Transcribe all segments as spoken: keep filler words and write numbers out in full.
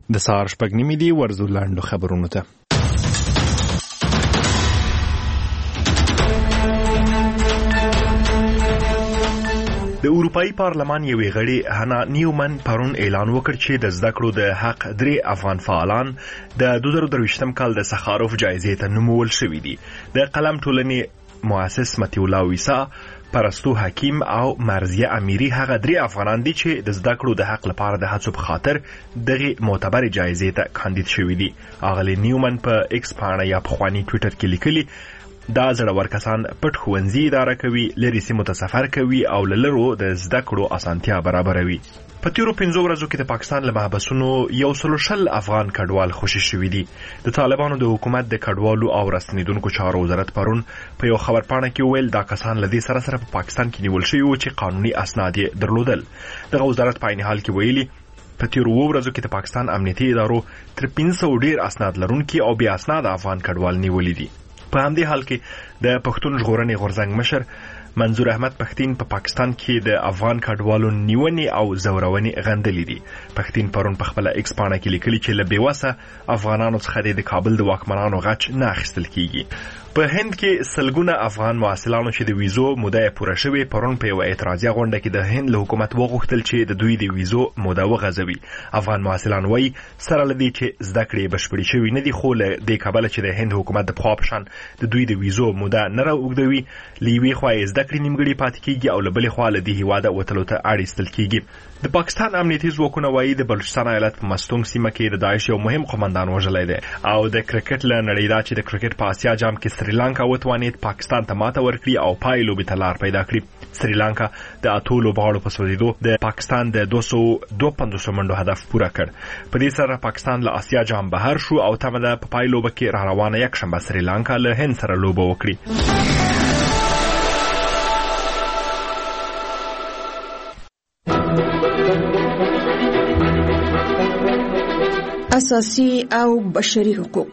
د سهار شپږ نیمې دي. ورځو لاندو خبرونو ته. د اروپאי پارلمان یوې غړي هانا نیومن پرون اعلان وکړ چې د زده کړو د حق درې افغان فعالان د دوه زره درویشتم کال د سخاروف جایزې ته نومول شوي دي. د قلم ټولنې مؤسس متي الله ویسا، پرستو حکیم او مرزیه امیری هغه درې افغانان دي چې د زده کړو د حق لپاره د هڅو په خاطر دغه معتبر جایزې ته کاندید شوي دي. اغلی نیومن په ایکس پاڼه یا په خواني ټوئیټر کې لیکلي دا زړور کسان پټ ښوونځي اداره کوي، لرې سیمو ته سفر کوي او له لرو د زده کړو اسانتیا برابروي. په تیرو پنځو ورځو کې د پاکستان له محبسونو یو سل شل افغان کډوال خوشي شوي دي. د طالبانو د حکومت د کډوالو او راستنیدونکو چارو وزارت پرون په یو خبرپاڼه کې ویل دا کسان له دې سره سره په پاکستان کې نیول شوي وو چې قانوني اسناد یې درلودل. دغه وزارت په عین حال کې ویلي په تیرو ورځو کې د پاکستان امنیتي ادارو تر پنځه سوه ډیر اسناد لرونکي او بیا اسناد افغان کډوال نیولي دي. په همدې حال کې د پښتون ژغورنې غورځنګ مشر منظور احمد پښتين په پا پاکستان کې د افغان کډوالو نیونې او زورونې غندلې دي. پښتين پرون په خپل ایکس پاڼه کې لیکلي چې له بیوسه افغانانو څخه د کابل د واکمنانو غچ نه اخیستل کیږي. په هند کې سلګونه افغان محصلانو چې د ویزو موده پوره شوې پرون په یو اعتراضي غونډه کې د هند له حکومت وغوښتل چې د دوی د ویزو موده وغځوي. افغان محصلان وایي سره لدی چې زده کړې بشپړې شوې نه دي، خو له دې کبله چې د هند حکومت د پخوا په شان د دوی د ویزو موده نه راوږدوي، لیوي خو یې زده کړې نیمګړې پاتې کیږي او له بلې خوا له دې هیواده وتلو ته اړ ایستل کیږي. د پاکستان امنیتي ځواکونه وایي د بلوچستان ایالت په مستونګ سیمه کې د داعش یو مهم قومندان وژلی دی او د کرکټ له نړۍ دا چې د کرکټ په اسیا جام کې سریلانکا وتوانید پاکستان ته ماته ورکړي او پای لوبې ته لار پیدا کړي. سریلانکا د اتو لوبغاړو په سوځېدو د پاکستان د دوه سوه دوه پنځوس منډو هدف پوره کړ. په دې سره پاکستان له اسیا جام بهر شو او تمه ده په پای لوبه کې را روانه یکشنبه سریلانکا له هند سره لوبه وکړي. اساسي او بشري حقوق.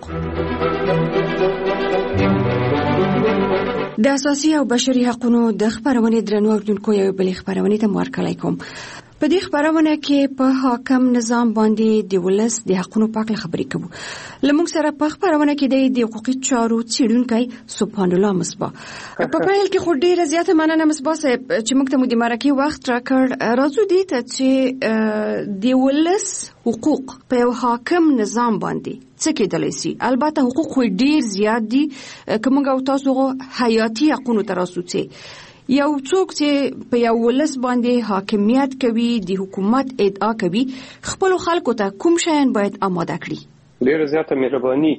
د اساسي او بشري حقوقو د خبرونې درنو اوردونکو یو بل خبرونه ته مورکلای کوم. په دې خبرونه کې په حاکم نظام باندې د ولس د حقوقو په اړه خبرې کوو. لمونږ سره په خبرونه کې د حقوقي چارو څېړونکی سبحان الله مصباح. په پیل کې خو ډیره زیاته مننه مصباح صاحب چې موږ ته مو د مرکه وخت راکړ. راځو دې ته چې د ولس حقوق په یو حاکم نظام باندې څه کېدلی سي. البته حقوق خو ډیر زیات دي که موږ او تاسو حیاتي حقوقو ته راسو چې یو څوک چې په یو ولس باندې حاکمیت کوي، د حکومت ادعا کوي، خپل خلکو ته کوم شیان باید آماده کړي؟ ډیره زیاته مهرباني.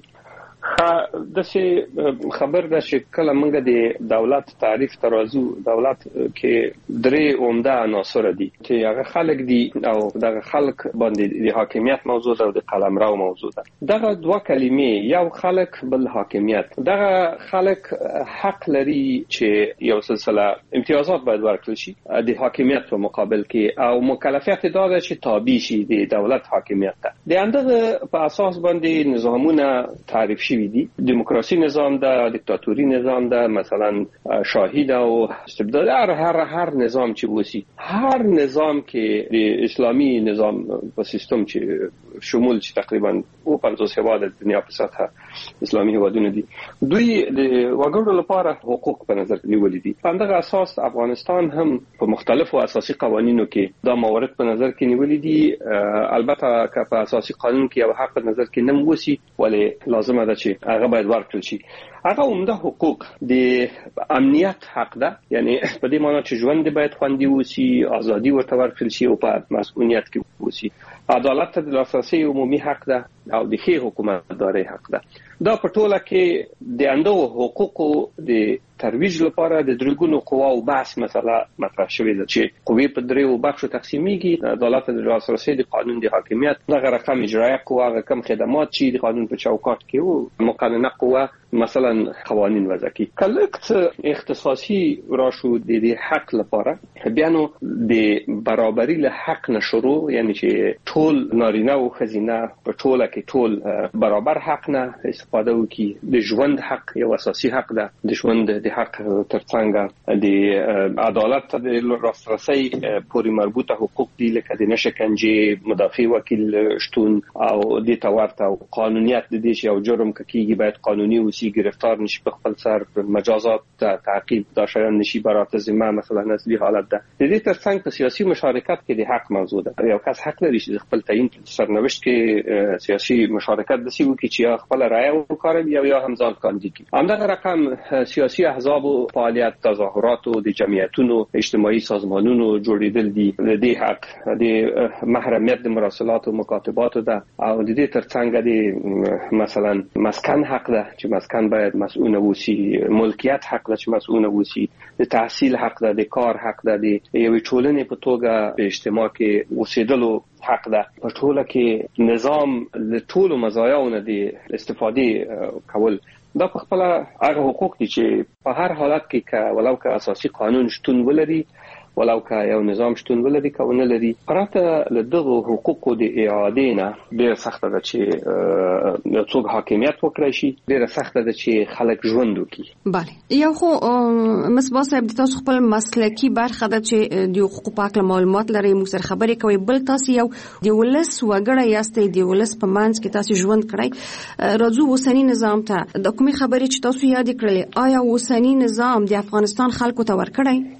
د څه خبر ده چې کله موږ د دولت تعریف ترازو دولت کې درې عمده عناصر دي چې هغه خلک دي او دغه خلک باندې د حاکمیت موضوع ده او د قلمرو موضوع ده. دغه دوه کلمې یو خلک بل حاکمیت. دغه خلک حق لري چې یو سلسله امتیازات باید ورکړل شي د حاکمیت په مقابل کې او مکلفیت دا ده چې تابع شي د دولت حاکمیت ته. د اندغه په اساس باندې نظامونه تعریف شي دي. دیموکراسی نظام ده، دیکتاتوری نظام ده، مثلا شاهی ده او استبداد. هر هر هر نظام چې وسی، هر نظام کې د اسلامی نظام په سیستم چې شمول چې تقریبا او پنځوس هیواد د دنیا په سطح اسلامي هیوادونه دي، دوی د وګړو لپاره حقوق په نظر کې نیولې دي. په همدغه اساس افغانستان هم په مختلفو اساسي قوانینو کې دا موارد په نظر کې نیولې دي. البته که په اساسي قانون کې یو حق په نظر کې نه وسی، ولی لازمه ده چې هغه باید ورکړل شي. هغه عمده حقوق د امنیت حق ده، یعنی په دې معنی چې ژوند باید خوندي وسی، ازادي ورته ورکړل شي او په مسؤلیت کې وسی. عدالت ته د لاسرسي عمومي حق ده او د ښې حکومتدارۍ حق ده. دا په ټوله کې د اندو حقوقو د ترویج لپاره د درګونو قواو بحث مسله مطرح شوې ده چې قوې په دریو بخشو تقسیمیږي. عدالت د لاسرسي د قانون د حاکمیت، دغه رقم اجرایه قوه، هغه کم خدمات چې د قانون په چوکاټ کې او مقننه قوه مثلا قوانین وضع کی. کله چې اختصاصي راشو د دې حق لپاره بیا نو د برابرۍ له حق نشرو، یعنی چې ټول نارینه او ښځینه په ټوله کې ټول برابر حق نه استفاده وکړي. د ژوند حق یو اساسي حق ده، د ژوند د حق ترڅنګ د عدالت د لاسرسي پورې مربوطه حقوق دي لکه د نشکنجې، مدافع وکیل شتون او د تورته او قانونیت د دې یو جرم کیږي باید قانوني وسی، گرفتار نشي په خپل سر، مجازات تعقیب دا شایان نشي برات ذمه مثلا اصلي حالت ده. د دې ترڅنګ په سیاسي مشارکت کې د حق موضوع ده. یو کس حق لري چې خپل تعیین سرنوشت کې سیاسي مشارکت د سی وکړي چې یا خپل رائے وکړي یا یا هم ځان کاندید کړي. همدغه رقم سیاسي احزاب او فعالیت، تظاهرات او د جمعیتونو، اجتماعي سازمانونو جوړیدل دي. د دې حق د محرمیت د مراسلات او مکاتبات ده او د دې ترڅنګ د مثلا مسکن حق ده چې مسکن باید مسؤل وسی، ملکیت حق ده چې مسؤل وسی، د تحصیل حق ده، د کار حق ده، د یوې ټولنې په توګه په اجتماع کې اوسېدلو حق ده. په ټوله کې نظام له ټولو مزایاونو د استفادې کول دا په خپل هغه حقوق دي چې په هر حالت کې که ولو که اساسي قانون شتون ولري، ولو که یو نظام شتون ولري که ونه لري، پرته له دغه حقوقو د اعاده نه ډېر سخت ده چې یو څوک حاکمیت وکړي شي، ډېر سخت ده چې خلک ژوند وکړي. بله، یو خو مصباح صاحب د تاسو خپل مسلکی برخه ده چې د حقوقو په اړه معلومات لري، موږ سره خبرې کوي. بل تاسو یو د ولس وګړی یاستئ، د ولس په منځ کې تاسو ژوند کړی. راځو اوسنی نظام ته د کومې خبرې چې تاسو یاد کړلې، آیا اوسنی نظام د افغانستان خلکو ته ورکړی؟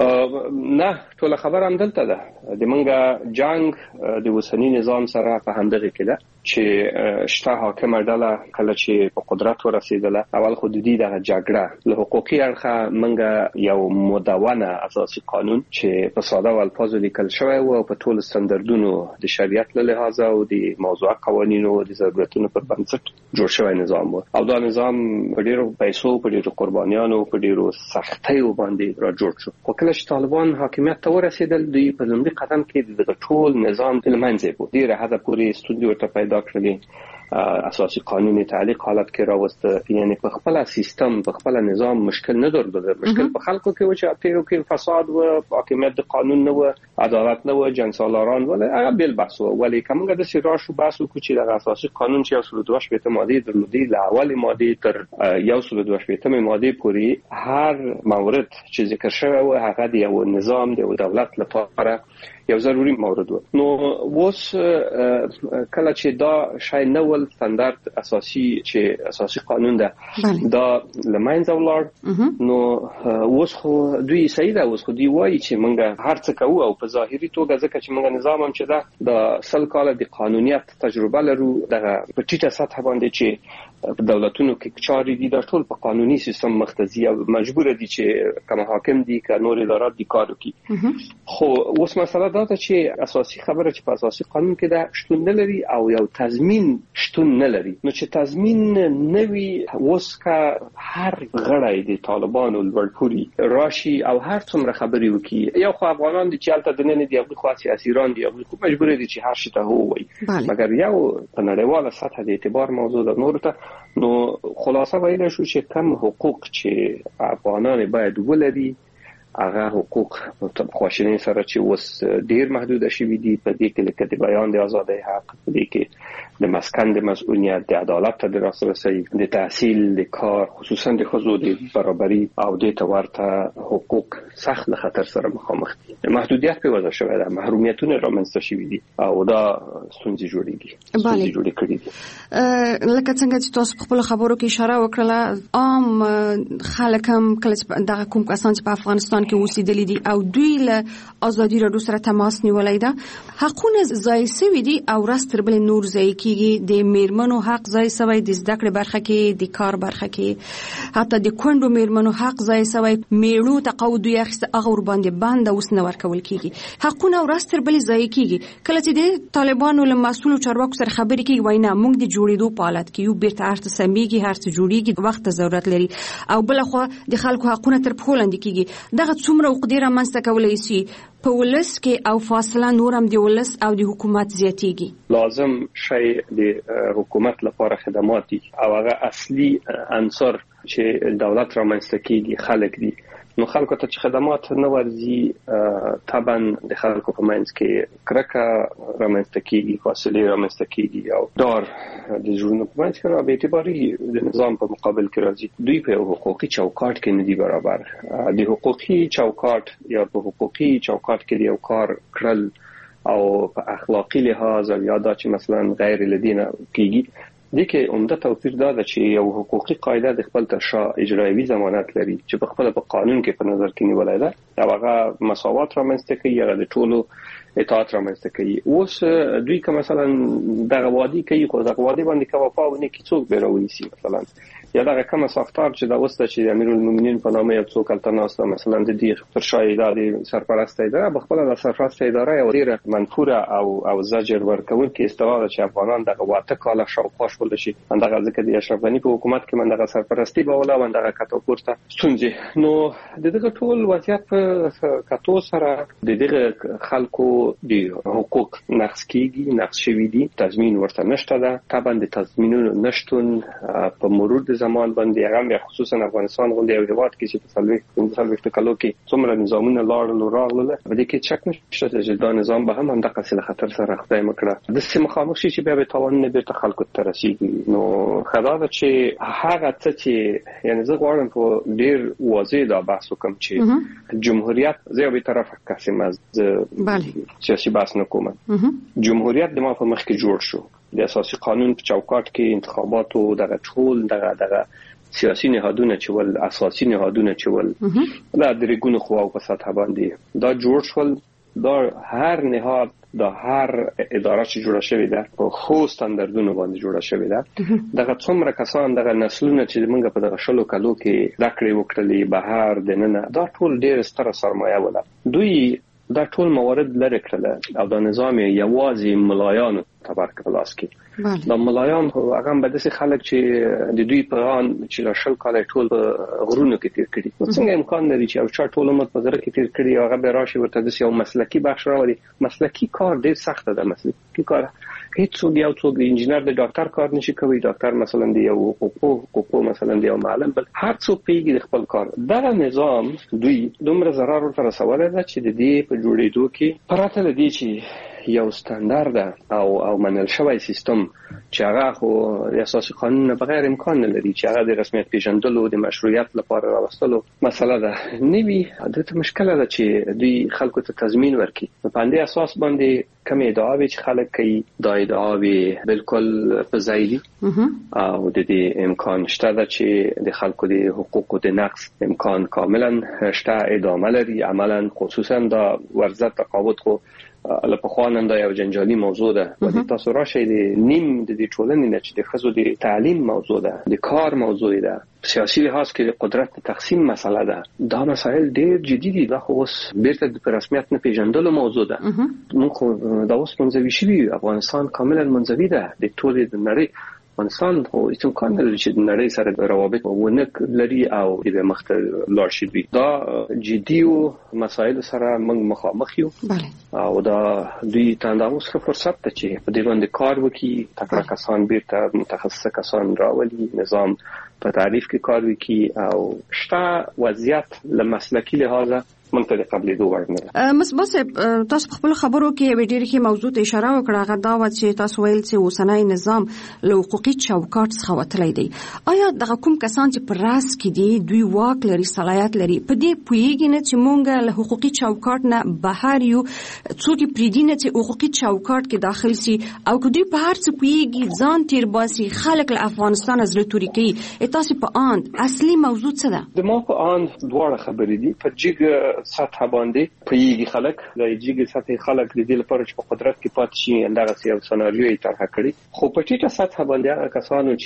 نه، ټول خبر هم دلته ده. د منګه جنگ د وسنی نظام سره په همدغه کې ده چې شته حاکمه ډله کله چې په قدرت ورسېدله، اول خو د دې دغه جګړه له حقوقي اړخه منګه یو مدونه اساسي قانون چې په ساده الفاظو لیکل شوی و او په ټول ستاندردونو د شریعت له لحاظه او د موضوع قوانینو او د ضرورتونو پر بنسټ جوړ شوی نظام و او دا نظام په ډیرو پیسو، په ډیرو قربانیانو، په ډیرو سختیو باندې را جوړ شو. خو کله چې طالبان حاکمیت ته ورسېدل، دوی په لومړي قدم کې د ټول نظام له منځه بو ډیره حد پورې ستونزې ورته پیدا کړلې. اساسي قانوني تعلیق حالت کې راوسته، یعنی په خپل سیستم، په خپل نظام مشکل نه درلوده. مشکل په خلکو کې و چې اته کې فساد و، حاکمیت د قانون نه و، عدالت نه و، جنګ سالاران ول، هغه بل بحث و. ولی کومه د سیرا شو بحث وکړي چې د اساسي قانون چې یو سل دوه شپږ ماده درلودي، له اول ماده تر یو سل دوه شپږ ماده پورې هر مورد چې ذکر شوی و هغه د یو نظام، د دولت لپاره یو ضروري مورد و. نو اوس کله چې دا شای نول ستاندرد اساسي چې اساسي قانون ده دا لمنځه ولاړ، نو اوس خو دوی صحیح ده، اوس خو دوی وایي چې موږ هر څه کوو او په ظاهري توګه ځکه چې موږ نظام هم چې ده د سل کاله د قانونیت تجربه لرو، دغه په ټیټه سطح باندې چې په دولتونو کې چاري دي د ټول په قانوني سیستم مختزي او مجبور دي چې کوم حاکم دي که نور ادارات دي کار وکړي. خو اوس مسله دا ده چې اساسي خبره چې په اساسي قانون کې ده شتون نه لري او یو تضمین شتون نه لري. نو چې تضمین نه وي، اوس که هر غړی د طالبانو لوړپوړي راشي او هر څومره خبري وکړي، یو خو افغانان دي چې الته دننه دي، هغه خو سیاسيران دي، هغه خو مجبور دي چې هر شي ته هو وایي، مګر یو په نړیواله سطح د اعتبار موضوع ده. نور ته نو خلاصه ویل شو چې کم حقوق چې افغانان باید ولري، هغه حقوق په خواشینۍ سره چې اوس ډیر محدود شوي دي. په دې کې لکه د بیان د ازادۍ حق، په دې کې د مسکن د مسؤلیت، د عدالت ته د لاسرسي، د تحصیل، د کار، خصوصا د ښځو د برابري او د ورته حقوق سخت له خطر سره مخامخ دي. محدودیت په وجه شوی ده، محرومیتونه رامنځته شوي دي او دا ستونزې جوړېږي، ستونزې جوړې کړې دي. لکه څنګه چې تاسو په خپل خبرو کې اشاره وکړه، عام خلک هم کله دغه کوم کسان چې په افغانستان کې اوسېدلي دي او دوی له ازادي راډیو سره تماس نیولای ده، حقونه ځای سوي دي او ورځ تر بلې نور ځای کېږي. د میرمنو حق ځای سوی، د زده کړې برخه کې، د کار برخه کې، حتی د کونډو میرمنو حق ځای سوی. میړو تقاعد دوی اخیسته، هغه ور باندې بند اوس نه ورکول کېږي. حقونه ورځ تر بلې ځای کېږي. کله چې د طالبانو له مسؤلو چارواکو سره خبرې کوي، وایي نه موږ د جوړېدو په حالت کې یو، بیرته هر څه سمېږي، هر څه جوړېږي، وخت ته ضرورت لري. او بلخوا د خلکو حقونه تر پښو لاندې کېږي. دغه څومره عقدې رامنځته کولی شي په ولس کې او فاصله نور هم د ولس او د حکومت زیاتېږي. لازم شی د حکومت لپاره خدمات دي او هغه اصلي عنصر چې دولت رامنځته کیږي خلک دي، نو خلکو ته چې خدمات نه ورځي طبعا د خلکو په منځ کې کرکه رامنځته کیږي، فاصله رامنځته کیږي او دار د ژوند په منځ کې را به اعتباري د نظام په مقابل کې راځي. دوی په حقوقي چوکاټ کې نه دي برابر. د حقوقي چوکاټ یا په حقوقي چوکاټ کې یو کار کړل او په اخلاقی لحاظ او یا دا چې مثلا غیر لدینه کیږي، دي کې عمده توپیر دا ده چې یو حقوقي قاعده د خپل تر شا اجرایوي ضمانت لري چې په خپل په قانون کې په نظر کې نیولای ده او هغه مساوات رامنځته کوي، هغه د ټولو اطاعت رامنځته کوي. اوس دوی که مثلا دغه وادي کوي خو دغه وادي باندې کوپا ونه کې څوک به راونیسي، مثلا یا دغه کوم ساختار چې دا وسته چې امیرالمؤمنین په نامه یو څوک التناس مثلا د دې تر شا ادارې سرپرست اداره په خپل د سرپرست اداره یو ډیره منفوره او او زجر ورکول کې استواده چې افغانان دغه واته کاله شاوخوا شول شي دغه ځکه د اشرف غنی په حکومت کې من دغه سرپرستی به ولا من دغه کتو پورته ستونزې. نو دغه ټول وضعیت په کتو سره دغه خلکو د حقوق نقض کیږي، نقض شوی دي، تضمین ورته نشته ده. طبعا د تضمینونو نشټون په مرور د زمان باندې هغه خصوصا افغانستان غونډه یو هیواد کې چې په سلوي سلوي کلو کې څومره نظامونه لاړل او راغلل، په دې کې شک نشته چې دا نظام به هم همدغه سره خطر سره خدای مکړه د سیمه مخامخ شي چې بیا به تاوان نه بیرته خلکو ته رسیږي. نو خدای چې هغه څه چې یعنی زه غواړم په ډیر واضح دا بحث وکم چې جمهوریت زه به طرف قسم از سیاسي بحث نه کوم. جمهوریت د ما په مخ کې جوړ شو د اساسي قانون په چوکاټ کې انتخاباتو دغه ټول دغه دغه سیاسي نهادونه چې ول اساسي نهادونه چې ول دا د ریګونو خو په سطح باندې دا جوړ شول. دا هر نهاد دا هر اداره چې جوړه شوې ده په خو ستاندردونو باندې جوړه شوې ده. دغه څومره کسان دغه نسلونه چې موږ په دغه شلو کلو کې راکړې وکړلې بهر دننه دا ټول ډېر ستره سرمایه ولا. دوی دا ټول موارد لري کړل او دا نظام یوازې ملایانو تبارک پلاس کې دا ملایان هغه به د خلک چې د دوی په ان چې راشل کال ټول غرونو کې تیر کړي، څنګه امکان لري چې او چا ټول مت په زړه کې تیر کړي هغه به راشي ورته د یو مسلکی بخش راوړي. مسلکی کار ډیر سخت ده. مسلکی کار هیڅ څوک یو څوک د انجینر د ډاکټر کار نشي کوي، ډاکټر مثلا دی یو حقوق حقوق مثلا دی یو معلم، بل هر څوک پیږي د خپل کار. دا نظام دوی دومره ضرر ورته رسولای دا چې د دې په جوړېدو کې پراته لدی چې یو ستاندرد او او منل شوی سیستم چې هغه خو د اساسي قانون نه بغیر امکان نه لري چې هغه د رسمیت پیژندلو د مشروعیت لپاره راوستلو مسله ده. نوی عادت مشکله ده چې دوی خلکو ته تضمین ورکړي. په باندې اساس باندې کوم ادعاوی چې خلک کوي دا ادعاوی بالکل په ځای دي او د دې امکان شته ده چې د خلکو د حقوقو د نقض امکان کاملا شته ادامه لري. عملا خصوصا دا ورزه تقاعد کو لکه خواننده یو جنجالي موضوع ده. ولی تاسو راشئ د نیم د دې ټولنې نه چې د خزو د تعلیم موضوع ده، د کار موضوع ده، سیاسي لحاظ کې د قدرت تقسیم مسله ده. دا مسائل ډېر جدي دي. دا خو اوس بیرته د رسمیت نه پیژندلو موضوع ده. موږ خو دا اوس منځوي شوي افغانستان کاملا منځوي ده د ټولې د نړۍ. افغانستان خو هیڅ امکان نه لري چې د نړۍ سره روابط ونه لري او د مخته لاړ شي. دوی دا جدي او مسایل سره موږ مخامخ یو او دا دوی ته دا اوس فرصت ته چې په دې باندې کار وکړي، تکړه کسان بیرته متخصص کسان راولي، نظام په تعریف کې کار وکړي او شته وضعیت له مسلکی لحاظه منته قبلې دوه ورنه. مس تاسو خپل خبرو کې ډېر کې موضوع ته اشاره وکړه. هغه دا و چې تاسو ویل چې اوسنۍ نظام له حقوقي چوکاټ څخه وتلی دی. آیا دغه کوم کسان چې پر راس کې دي دوی واک لري، صلاحیت لري، په دې پوهیږي نه چې مونږ له حقوقي چوکاټ نه بهر یو څوک پریدي نه چې حقوقي چوکاټ کې داخل سي او که دوی په هر څه پوهیږي ځان تیر باسي خلک له افغانستان از له توري کوي. تاسو په آند اصلي موضوع څه ده؟ د ما په آند دواړه خبرې دي. په جګ سطح باندې پوهیږي خلک، د جګ سطح خلک د دې لپاره چې په قدرت کې پاتې شي اندغه یو سناریو یې طرح کړی. خو په ټیټه سطح باندې هغه کسانو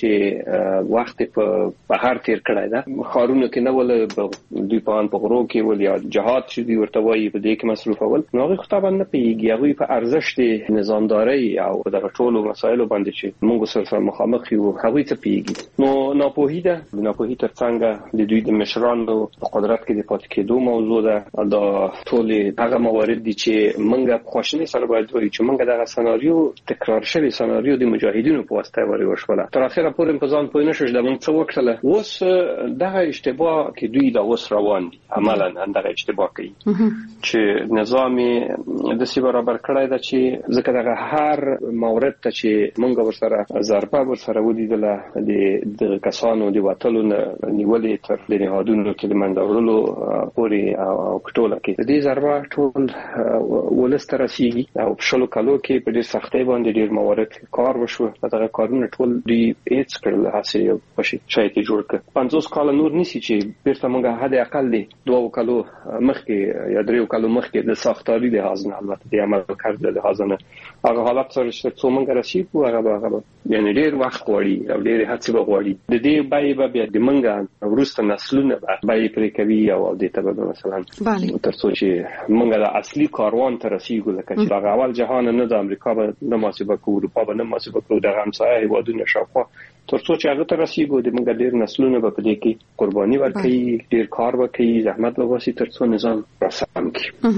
چې وخت په بهر تیر کړی ده، خارونو کې نه ول دوی په ان په غرو کې ول یا جهاد چې دوی ورته وایي په دې کې مصروف اول نو هغه خطاب نه پیږي. هغه په ارزښت نظامداري او د ټولو مسایلو باندې چې موږ سره مخامخ یو هغه ته پیږي. نو ناپوهی ده. ناپوهی ترڅنګ د دوی د مشرانو په قدرت کې د پاتې کېدو موضوع ده. سره دا ټول هغه موارد دي چې موږ په خوشنۍ سره باید وایو چې موږ دغه سناریو تکرار شوی سناریو د مجاهدینو په واسطه وری وشوله. تر اخره پورې په ځان پوه نه شو د موږ څه وکړل. اوس دغه اشتباه کې دوی دا اوس روان دي عملاً دغه اشتباه کوي چې نظام د سی برابر کړای دا چې ځکه دغه هر مورد ته چې موږ ورسره ضربه ورسره ولیدله د کسانو د وټلو نیولې تر د نهادونو کې د منځورلو پورې او کټوله کې د دې ضربه ټول ولستر رسیدي او په شلو کالو کې په ډېر سختۍ باندې ډېر موارد کار وشو. دغه کارونه ټول دی هیڅ کړل هڅه یو پښې شای کې جوړ کړ. پنځوس کال نور نسی چې بیرته موږ حد اقل دی دوه کالو مخکې یا دریو کالو مخکې د ساختاري د حزن البته د عمل کړل د حزن هغه حالت سره چې څو موږ رسیدو هغه هغه یعنی ډېر وخت غواړي او ډېر هڅه غواړي. د دې بای به بیا د منګه ورسته نسلونه بای پرې کوي او د ته به مثلا تر څو چې منګه د اصلي کاروان ته رسیدو لکه چې هغه اول جهان نه د امریکا به نه محاسبه کوو اروپا به نه محاسبه کوو د همسایه هیوادونو شاوخوا تر څو چې هغه ته رسیدو د منګه ډېر نسلونه به په دې کې قرباني ورکړي ډېر کار وکړي زحمت وباسي تر څو نظام راسم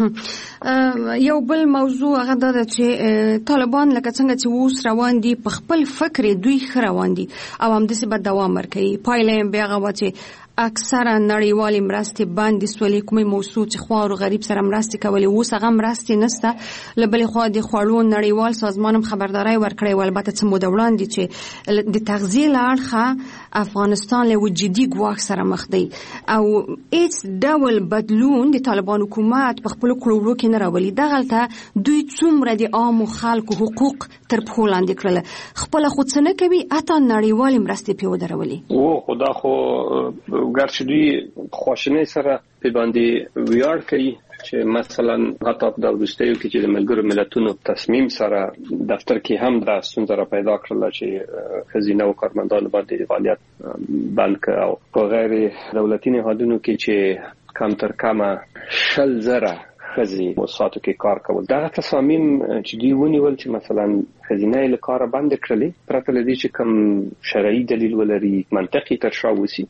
کړي. یو بل موضوع هغه دا چې طالبان لکه څنګه چې اوس روان دي په خپل فکر دوی خروان دي او هم د څه بد دوام ورکړي. پایله بیا هغه چې اکثره نړیوالي مرستې باندې سولې کومې موضوع چې خوار او غریب سره مرستې کولې اوس هغه مرستې نشته. لبلې خو د خوړو نړیوال سازمان هم خبرداري ورکړې و البته چې موده وړاندې چې د تغذیه لارخه افغانستان له جدي ګواښ سره مخ دی او هیڅ ډول بدلون د طالبان حکومت په خپل کړورو کې نه راولي. دغلته دوی څومره د عام خلکو حقوق تر پښو لاندې کړل خپل خو څه نه کوي اته نړیوالي مرستې په ودرولي. او خدا خو ګرځي دوی خوشنۍ سره په باندې ویار کوي چې مثلا حتی د ورستیو کې چې د ملګرو ملتونو تصمیم سره دفتر کې هم د ستونزې پیدا کړل چې خزینه او کارمندان باندې فعالیت بند کړ او په غیر دولتي نهادونو کې چې کم تر کمه شل زره خزي موسساتو کې کار کول. دا تصامیم چې دی ونیول چې مثلا خزینه له کار بند کړلې پرته لدی چې کوم شرعي دلیل ولري منطقي تر شا وسی.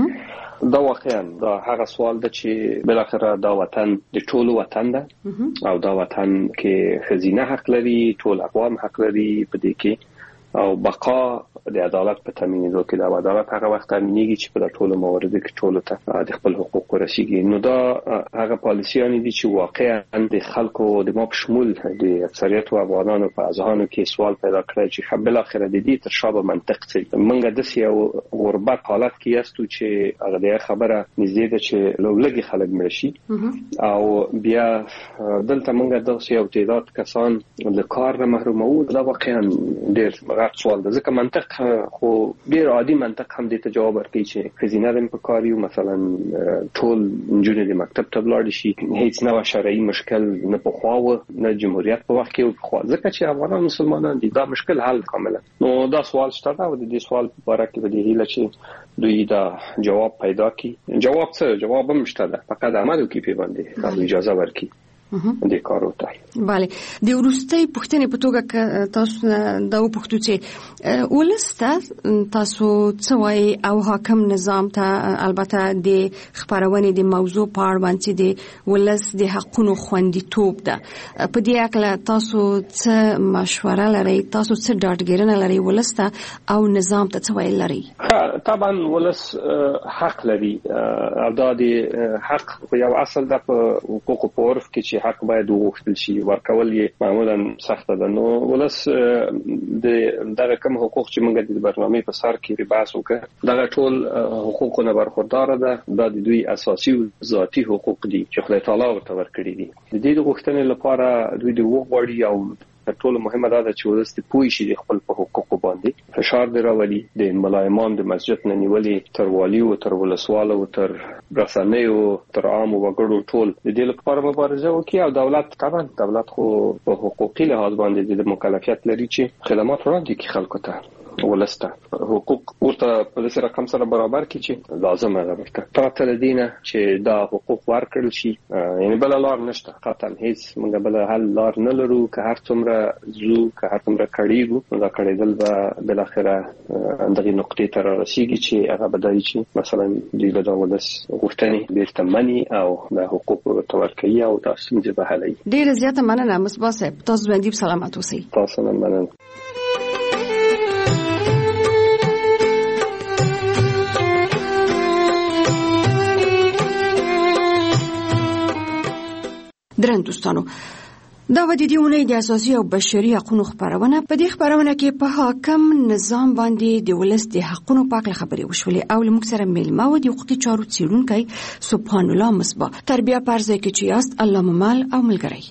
دا واقعا دا هغه سوال ده چې بل اخر دا وطن د ټولو وطن ده او دا وطن کې خزینه حق لري ټول اقوام حق لري په دې کې او بقا د عدالت په تامینېدو کې د عدالت هغه وخت تامینېږي چې په ټولو مواردو کې ټولو ته د خپل حقوق ورسیږي. نو دا هغه پالیسیانی دي چې واقعا د خلکو د ما په شمول د اکثریت افغانانو په ځانو کې سوال پیدا کړی چې خپل اخر د دې تر شابه منطق څه منګه د سیاو غربت حالت کې یاستو چې هغه د خبره نږدې ده چې لوګي خلک مرشي او بیا دلته منګه د سیاو تعداد کسان له کار نه محروم وو. دا واقعا ډېر سوال ده ځکه منطق خو ډیر عادي منطق هم دې ته جواب ورکړي چې خزینه د په کاریو مثلا ټول انجونې د مکتب ته بلاړ شي هیڅ نه شرعي مشکل نه په خواو نه جمهوریت په وخت کې خو ځکه چې افغانان مسلمانان دي دا مشکل حل کاملا. نو دا سوال شته او د دې سوال په اړه کې به دې هیله چې دوی دا جواب پیدا کړي. جواب څه جواب هم شته ده فقط عمل کوي په باندې اجازه ورکړي د کارو ته. bale د ورستۍ پښتنې په توګه تاسو دا وپښتو چې ولسته تاسو څه وایي او حاکم نظام ته البته د خبرونه د موضوع په اړه باندې د ولس د حقونو خوندیتوب ده په دې اړه تاسو څه مشوره لرئ تاسو څه ډاډګیرنه لرئ ولسته او نظام ته څه ویل لرئ؟ طبعا ولس حق لري او دا د حق یو اصل ده په حقوق په عرف کې چې حق باید وغوښتل شي ورکول یې معمولا سخته ده. نو ولس د دغه کوم حقوق چې موږ د برنامه په سر کې بحث وکړ دغه ټول حقوقونه برخوردار ده. دا د دوی اساسي او ذاتی حقوق دي چې خدای تعالی ورته ورکړي دي. د دې غوښتنې لپاره دوی د وغوړي او ټول مهمه ده چې ولست پوي شي د خپل په حقوقو باندې فشار دی راولي د ملایمان د مسجد نه نیولې تر والی او تر ولسوالو او تر رسنیو تر عام وګړو ټول د دې لپاره مبارزه وکړي او دولت طبعا دولت خو په حقوقي لحاظ باندې د مکلفیت لري چې خدمات وړاندې کړي خلکو ته ولسته حقوق ورته په داسې رقم سره برابر کړي چې لازمه ده ورته پرته له دینه چې دا حقوق ورکړل شي. یعنی بل لار نشته قطعا هیڅ موږ بل حل لار نه لرو که هر څومره زو که هر څومره کړيږو دا کړېدل به بل اخره دغه نقطې ته رسیږي چې هغه بدایي چې مثلا د دا ولس غوښتنې بیرته مني او د حقوقو تورکي او تاسو دې به حلي. ډیر زیاته مننه مصباح صاحب، تاسو باندې سلامات اوسئ. تاسو هم مننه. درن دوستانو، دا و د دې اونۍ د اساسي او بشري حقوقو خبرونه. په دې خبرونه کې په حاکم نظام باندې د ولس د حقوقو په اړه خبرې وشولې او لموږ سره میلمه و د حقوقي چارو څیړونکی سبحان الله مصباح. تربیه پرځای کې چې یاست الله ممال او ملګری.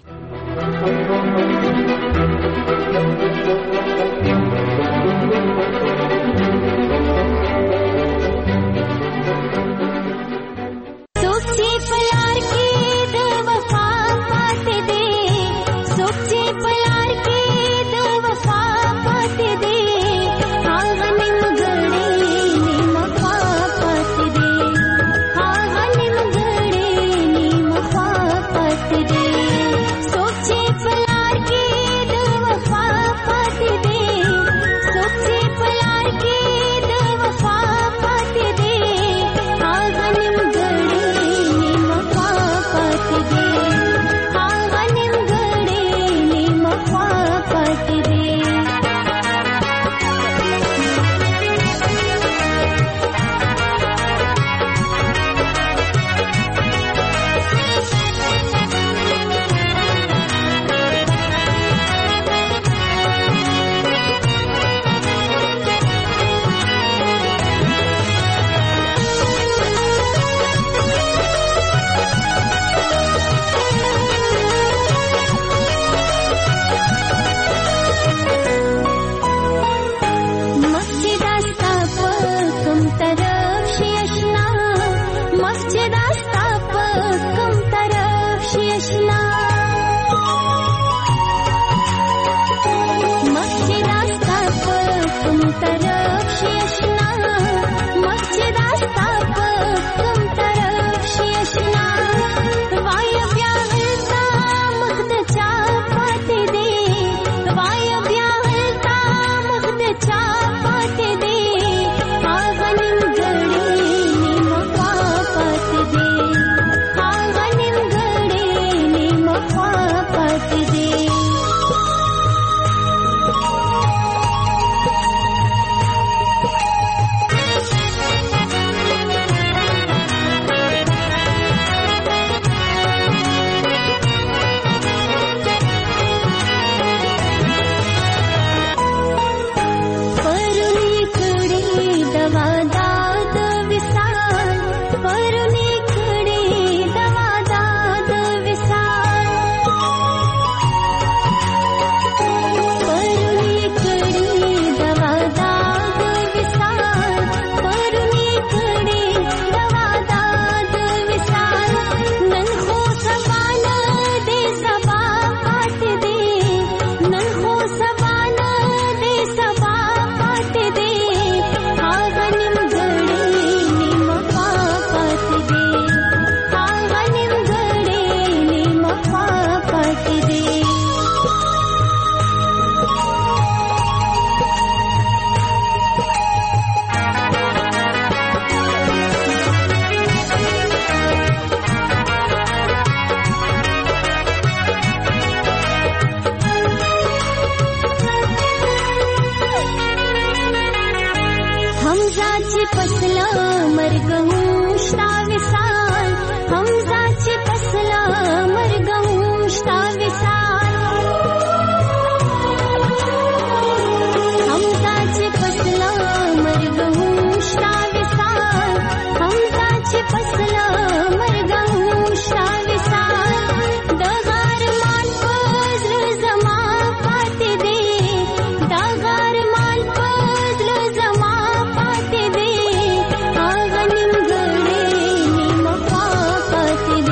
Party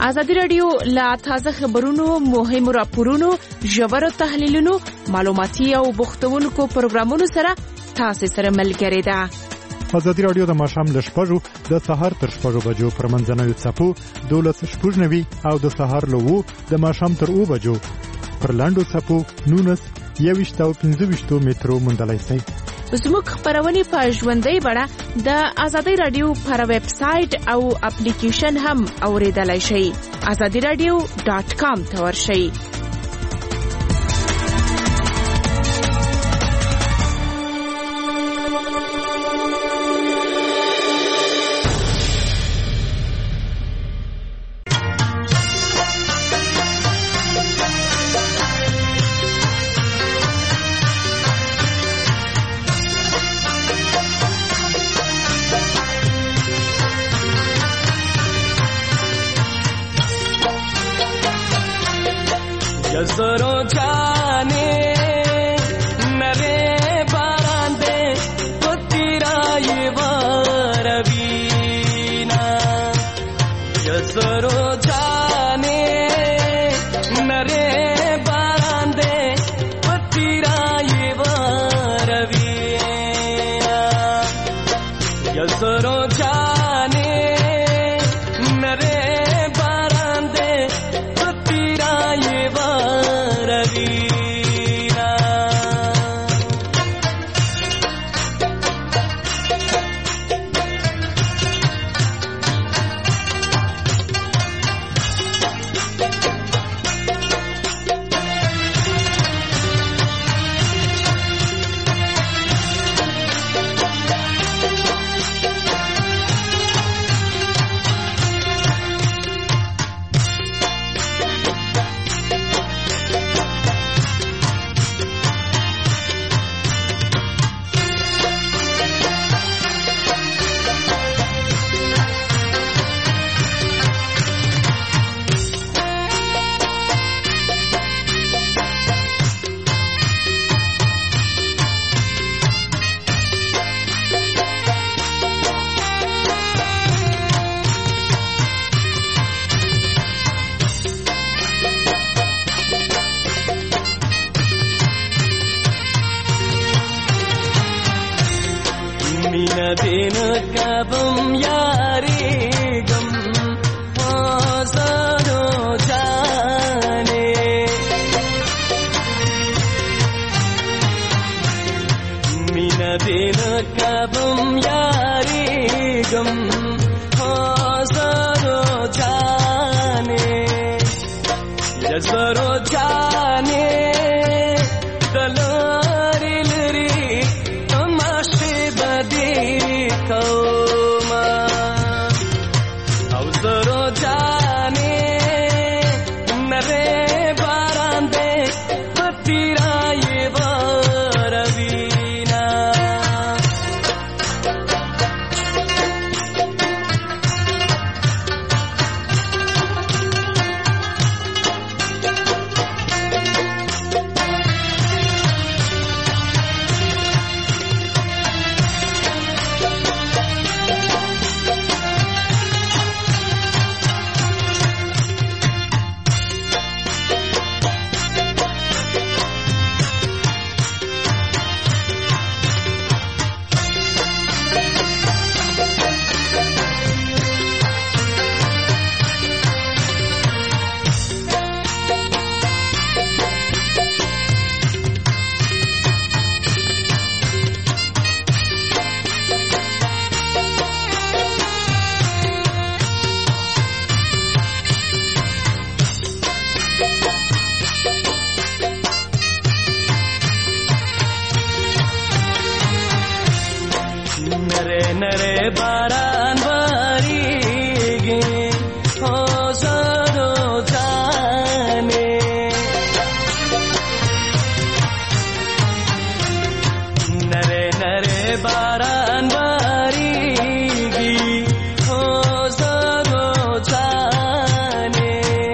ازادي رادیو لا تازه خبرونو، مهمو راپورونو، ژورو تحلیلونو، معلوماتي او بوختونکو پروګرامونو سره تاسو سره ملګری ده. ازادي رادیو د ماښام له شپږو د سهار تر شپږو بجو پر منځنوي څپو دولس شپږ نوي او د سهار له اوو د ماښام تر اوو بجو پر لاندو څپو نونس یویشت او پنځه ویشتو مترو موندلای شئ. زموږ خبرونه په ژوندۍ بڼه د ازادي رادیو پر ویب سټ او اپلیکیشن هم اوریدلای شئ. ازادي رادیو ډاٹ کام ته ورشئ. जसरो जाने नरे बारांदे पुत्रा ये वारवीना जसरो जाने नरे बारांदे पुत्रा ये वारवीना जसरो जाने नरे बारांदे पुत्रा ये दिन कबम यारी गम हजारो जाने मीना दिन कबम यारी गम हजारो जाने जसरो जाने दलारी लरी तमाशे बदी कौमा अवसरो जाने नरे बारांदे पतिरा ये वारवीना नरे नरे बारान बारीगे हजारो जाने नरे नरे बारान बारीगे हजारो जाने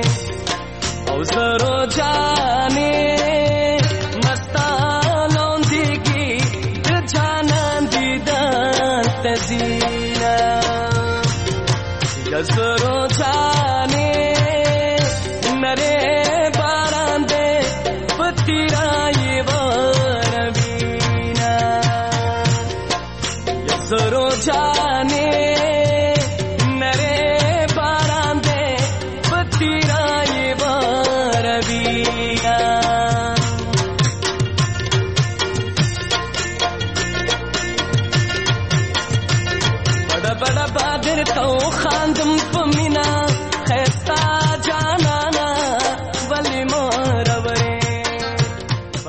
हजारो जाने मस्तानों दिगी जानान दीदान तजीना जसरो जाने یوان بینا یسرو چا